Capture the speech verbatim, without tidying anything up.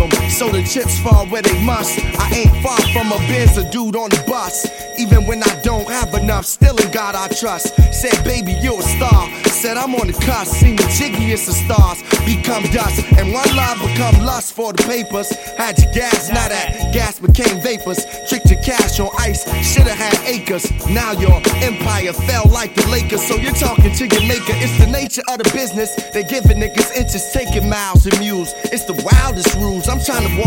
them, so the chips fall where they must. I ain't far from a Benz, a dude on the bus. Even when I don't have enough, still in God I trust. Said, baby, you a star. Said, I'm on the cusp. Seen the jiggiest of stars become dust, and one love become lust for the papers. Had your gas, now that gas became vapors. Tricked your cash on ice, shoulda had acres. Now your empire fell like the Lakers. So you're talking to your maker. It's the nature of the business. They giving niggas inches, taking miles and mules. It's the wildest rules. I'm trying to walk